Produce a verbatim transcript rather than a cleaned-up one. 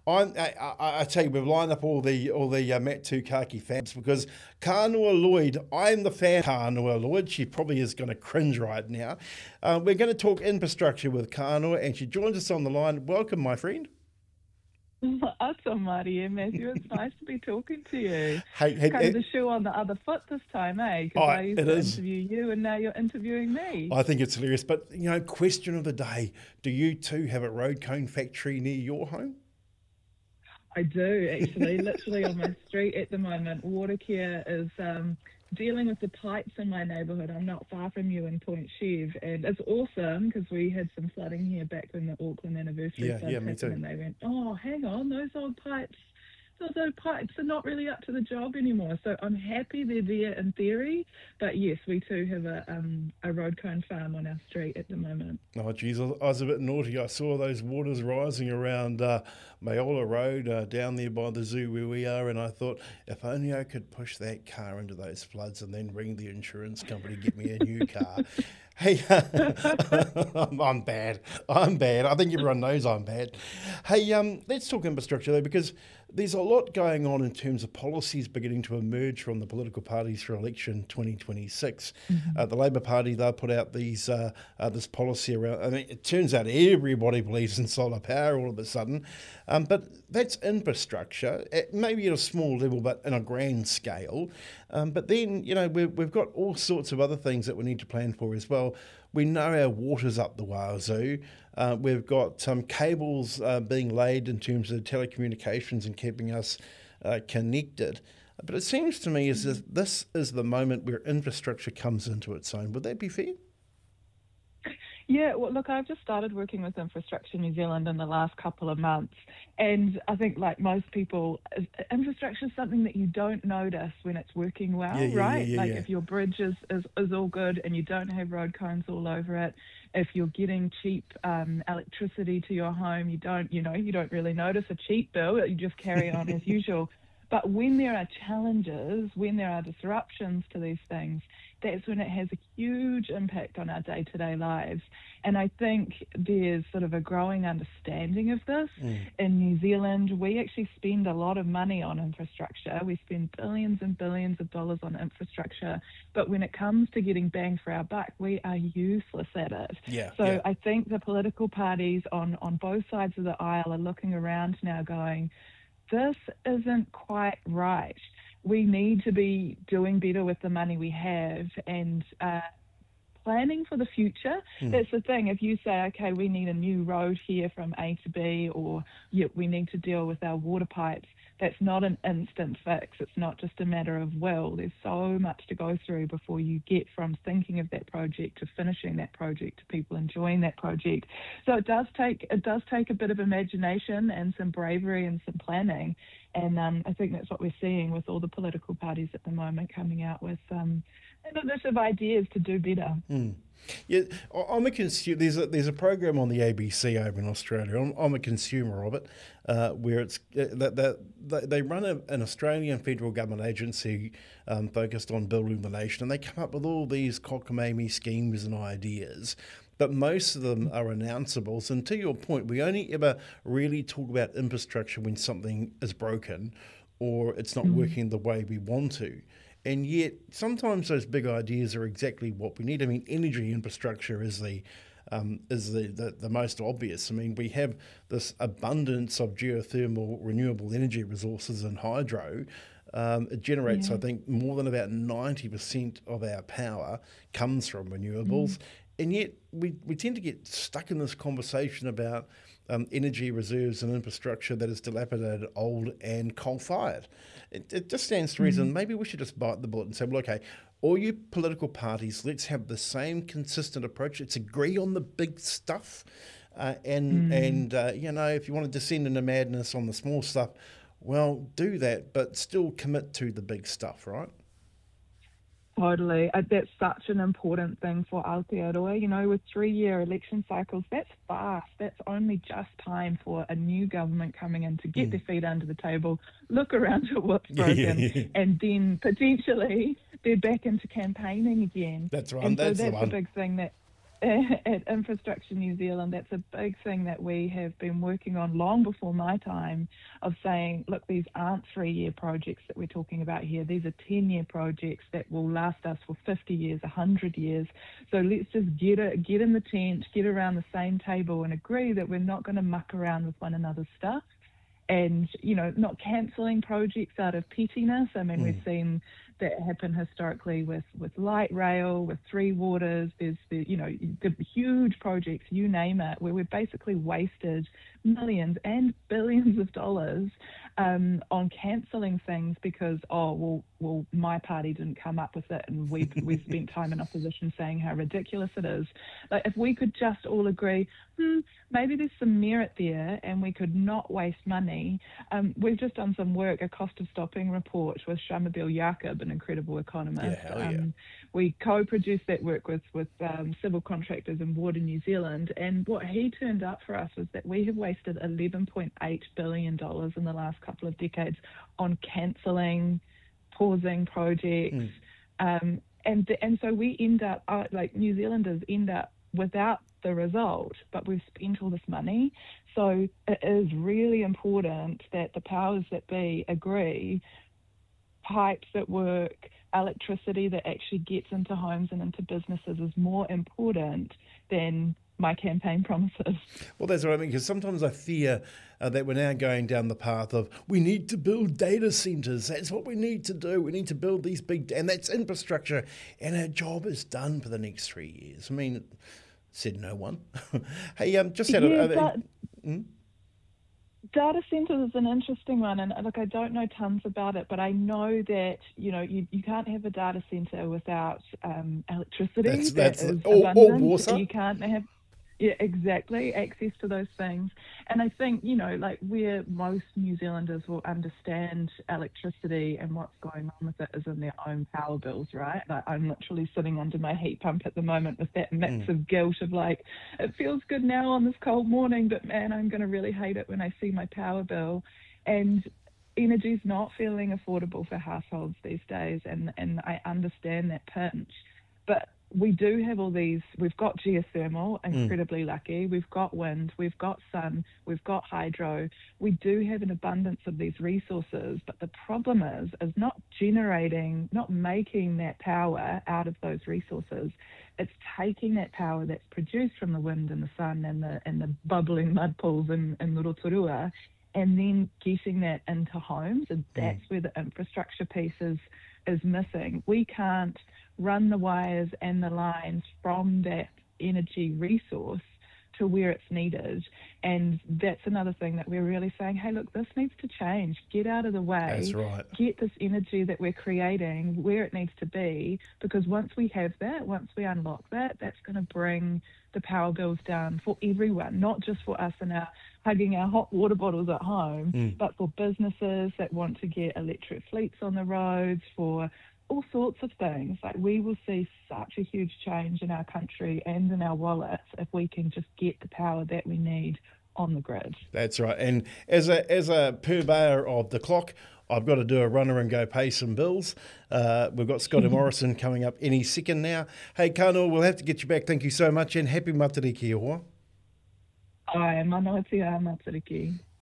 I'm, I, I, I tell you, we've lined up all the all the uh, Matt Tukaki fans because Kānua Lloyd, I'm the fan of Kānua Lloyd. She probably is going to cringe right now. Uh, we're going to talk infrastructure with Kānua, and she joins us on the line. Welcome, my friend. Awesome, Marty and Matthew. It's nice to be talking to you. Hey, hey, kind of hey, the shoe on the other foot this time, eh? Because oh, I used it to is. interview you and now you're interviewing me. I think it's hilarious. But, you know, question of the day, do you too have a road cone factory near your home? I do, actually. Literally on my street at the moment. Watercare is um, dealing with the pipes in my neighbourhood. I'm not far from you in Point Chev, and it's awesome because we had some flooding here back when the Auckland anniversary Yeah, flood yeah, me happened, too. and they went, oh, hang on, those old pipes, those old pipes are not really up to the job anymore. So I'm happy they're there in theory, but yes, we too have a um, a road cone farm on our street at the moment. Oh, geez, I was a bit naughty. I saw those waters rising around uh, Mayola Road uh, down there by the zoo where we are, and I thought, if only I could push that car into those floods and then ring the insurance company to get me a new car. Hey, I'm, I'm bad. I'm bad. I think everyone knows I'm bad. Hey, um, let's talk infrastructure though, because there's a lot going on in terms of policies beginning to emerge from the political parties for election twenty twenty-six. Mm-hmm. Uh, the Labour Party, they put out these uh, uh, this policy around. I mean, it turns out everybody believes in solar power all of a sudden, um, but that's infrastructure, at, maybe at a small level, but in a grand scale. Um, but then, you know, we've, we've got all sorts of other things that we need to plan for as well. We know our water's up the wazoo. Uh, we've got some cables uh, being laid in terms of telecommunications and keeping us uh, connected. But it seems to me as if this is the moment where infrastructure comes into its own. Would that be fair? Yeah, well, look, I've just started working with Infrastructure New Zealand in the last couple of months. And I think, like most people, infrastructure is something that you don't notice when it's working well, yeah, yeah, right? Yeah, yeah, like yeah. if your bridge is, is, is all good and you don't have road cones all over it, if you're getting cheap um, electricity to your home, you don't, you know, you don't really notice a cheap bill. You just carry on as usual. But when there are challenges, when there are disruptions to these things, that's when it has a huge impact on our day-to-day lives. And I think there's sort of a growing understanding of this. Mm. In New Zealand, we actually spend a lot of money on infrastructure. We spend billions and billions of dollars on infrastructure. But when it comes to getting bang for our buck, we are useless at it. Yeah, so yeah. I think the political parties on, on both sides of the aisle are looking around now going, this isn't quite right. We need to be doing better with the money we have and uh, planning for the future. Mm. That's the thing. If you say, okay, we need a new road here from A to B, or yeah, we need to deal with our water pipes, that's not an instant fix. It's not just a matter of will. There's so much to go through before you get from thinking of that project to finishing that project to people enjoying that project. So it does take it does take a bit of imagination and some bravery and some planning. And um, I think that's what we're seeing with all the political parties at the moment coming out with um, innovative ideas to do better. Mm. Yeah, I'm a consumer. There's a there's a program on the A B C over in Australia. I'm, I'm a consumer of it, uh, where it's uh, that, that they run a, an Australian federal government agency um, focused on building the nation, and they come up with all these cockamamie schemes and ideas. But most of them are announceables. And to your point, we only ever really talk about infrastructure when something is broken or it's not mm. working the way we want to. And yet, sometimes those big ideas are exactly what we need. I mean, energy infrastructure is the um, is the, the, the most obvious. I mean, we have this abundance of geothermal renewable energy resources and hydro. Um, it generates, yeah. I think, more than about ninety percent of our power comes from renewables. Mm. And yet, we, we tend to get stuck in this conversation about um, energy reserves and infrastructure that is dilapidated, old and coal-fired. It, it just stands to reason. Mm-hmm. Maybe we should just bite the bullet and say, well, okay, all you political parties, let's have the same consistent approach. Let's agree on the big stuff. Uh, and, mm. and uh, you know, if you want to descend into madness on the small stuff, well, do that, but still commit to the big stuff, right? Totally. Uh, that's such an important thing for Aotearoa. You know, with three-year election cycles, that's fast. That's only just time for a new government coming in to get mm. their feet under the table, look around at what's broken, yeah, yeah, yeah. and then potentially they're back into campaigning again. That's right. And that's so that's the one. a big thing that at Infrastructure New Zealand, that's a big thing that we have been working on long before my time, of saying, look, these aren't three-year projects that we're talking about here. These are ten-year projects that will last us for fifty years, one hundred years. So let's just get it, get in the tent, get around the same table and agree that we're not going to muck around with one another's stuff. And, you know, not cancelling projects out of pettiness. I mean, mm. we've seen that happen historically with, with light rail, with Three Waters. There's, the, you know, the huge projects, you name it, where we've basically wasted millions and billions of dollars um, on cancelling things because, oh, well, well, my party didn't come up with it, and we we spent time in opposition saying how ridiculous it is. Like, if we could just all agree, hmm, maybe there's some merit there, and we could not waste money. Um, we've just done some work, a cost of stopping report with Shamabeel Yaqub, an incredible economist. Yeah, hell yeah. Um, we co-produced that work with with um, civil contractors and Water New Zealand, and what he turned up for us was that we have wasted eleven point eight billion dollars in the last couple of decades on cancelling, pausing projects, mm. um, and and so we end up, uh, like New Zealanders end up without the result, but we've spent all this money. So it is really important that the powers that be agree pipes that work, electricity that actually gets into homes and into businesses is more important than my campaign promises. Well, that's what I mean, because sometimes I fear uh, that we're now going down the path of we need to build data centres. That's what we need to do. We need to build these big, and that's infrastructure, and our job is done for the next three years. I mean, said no one. Hey, um, just out yeah, of... Uh, uh, hmm? Data centres is an interesting one, and look, I don't know tons about it, but I know that, you know, you, you can't have a data centre without um, electricity. That's, that's that is or, or water. You can't have, yeah, exactly, access to those things. And I think, you know, like where most New Zealanders will understand electricity and what's going on with it is in their own power bills, right? Like, I'm literally sitting under my heat pump at the moment with that mix mm. of guilt of like, it feels good now on this cold morning, but man, I'm going to really hate it when I see my power bill. And energy's not feeling affordable for households these days, and, and I understand that pinch. But we do have all these, we've got geothermal, incredibly mm. lucky, we've got wind, we've got sun, we've got hydro, we do have an abundance of these resources, but the problem is, is not generating, not making that power out of those resources. It's taking that power that's produced from the wind and the sun and the and the bubbling mud pools in, in Rotorua, and then getting that into homes, and that's mm. where the infrastructure piece is, is missing. We can't run the wires and the lines from that energy resource to where it's needed. And that's another thing that we're really saying, hey, look, this needs to change. Get out of the way. That's right. Get this energy that we're creating where it needs to be, because once we have that, once we unlock that, that's going to bring the power bills down for everyone, not just for us and our hugging our hot water bottles at home, mm. but for businesses that want to get electric fleets on the roads, for all sorts of things. Like, we will see such a huge change in our country and in our wallets if we can just get the power that we need on the grid. That's right. And as a as a purveyor of the clock, I've got to do a runner and go pay some bills. Uh, we've got Scotty Morrison coming up any second now. Hey, Kanoa, we'll have to get you back. Thank you so much, and happy Matariki Hoa. Ai, manatia Matariki.